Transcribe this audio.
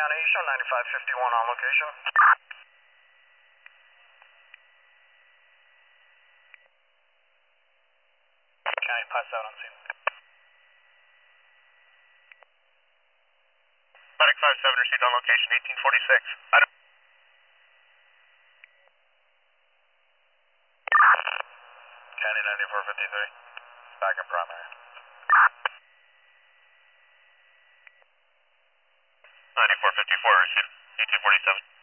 County, show 9551 on location. County, pass out on scene. Medic 57 received on location, 1846. Item. County 9453, back in primary. 9454 received, 1847.